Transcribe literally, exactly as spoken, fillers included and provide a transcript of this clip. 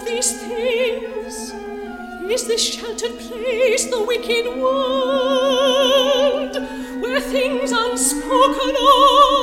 these things? Is this sheltered place the wicked world, where things unspoken of